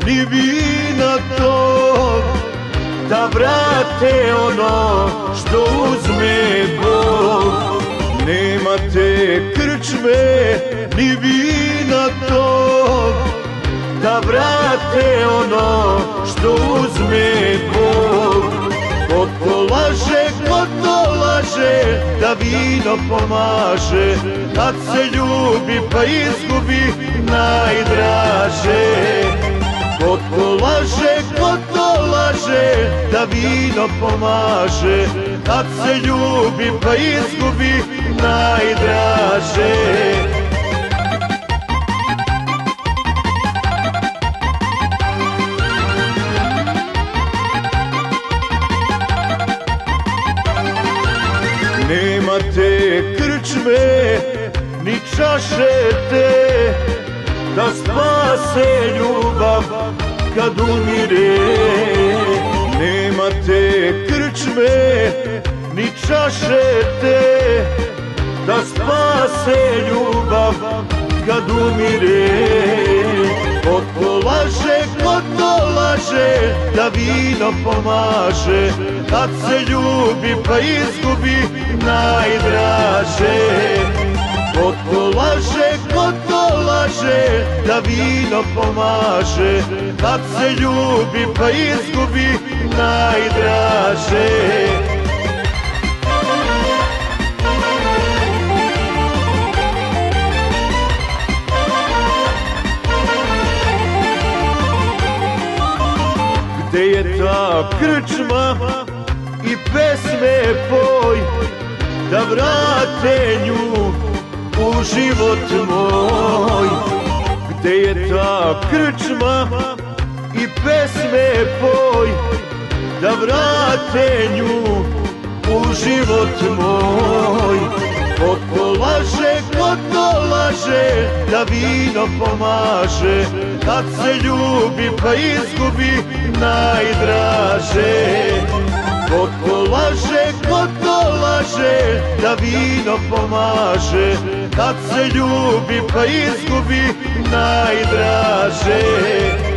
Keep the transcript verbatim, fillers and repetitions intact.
ni vina tog, da vrate ono što uzme Bog. Nema te krčme ni vina tog, da vrate ono što uzme Bog. Ko to laže, ko to laže, da vino pomaže, kad se ljubi pa izgubi najdraže. Ko to laže, ko to laže, da vino pomaže, kad se ljubi pa izgubi najdraže. Nema te krčme, ni čaše te, da spase ljubav kad umire. Nema te krčme, ni čaše te, da spase ljubav kad umire. Ko to laže, ko to laže, da vino pomaže, kad se ljubi pa izgubi najdraže. Ko to laže, ko to laže, da vino pomaže, kad se ljubi pa izgubi najdraže. Gde je ta krčma i pesme poj, da vrate nju u život moj. Gde je ta krčma i pesme poj, da vrate nju u život moj. Ko to laže, ko to laže, da vino pomaže, kad se ljubi pa izgubi najdraže. Ko to laže, ko to laže, da vino pomaže, kad se ljubi pa izgubi najdraže.